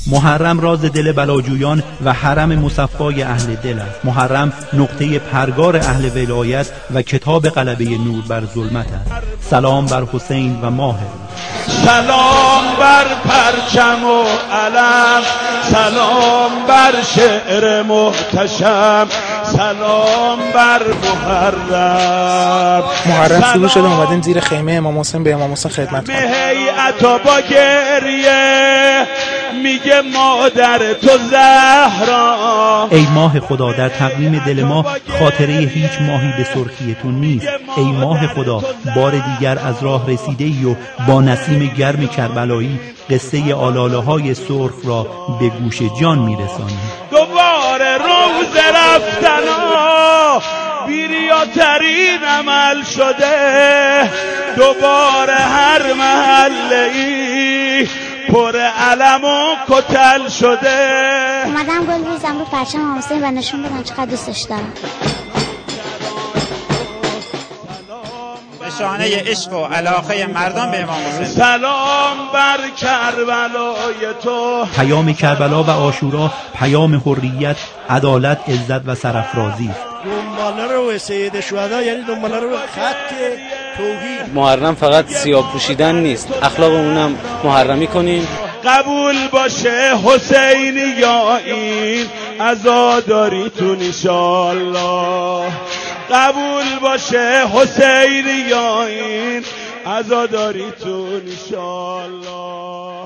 محرم راز دل بلاجویان و حرم مصفای اهل دل است. محرم نقطه پرگار اهل ولایت و کتاب غلبه نور بر ظلمت است. سلام بر حسین و ماه، سلام بر پرچم و علم، سلام بر شعر محتشم، سلام بر محرم شروع شده، اومدیم زیر خیمه امام حسین به امام حسین خدمت کنیم. هیئت با گریه میگه مادر تو زهرا. ای ماه خدا، در تقویم دل ما خاطره هیچ ماهی به سرخیتون نیست. ای ماه خدا، بار دیگر از راه رسیده ای و با نسیم گرم کربلایی قصه آلاله های سرخ را به گوش جان میرسانی. دوباره روز رفتنا بیریاترین عمل شده، دوباره هر محله ای پر علم و کتل شده. اومدم گل بریزم رو پرچم امام حسین و نشون بدم چقدر دوستش دارم. نشانه عشق و علاقه مردم به امام حسین. سلام بر کربلای تو. پیام کربلا و عاشورا پیام حریت، عدالت، عزت و سرافرازی است. دنباله رو سید شهدا، یعنی دنباله رو خط توحید. محرم فقط سیاه پوشیدن نیست، اخلاقمونم محرمی کنیم. قبول باشه حسینیا این عزاداریتون انشالله. قبول باشه حسینیا این عزاداریتون انشالله.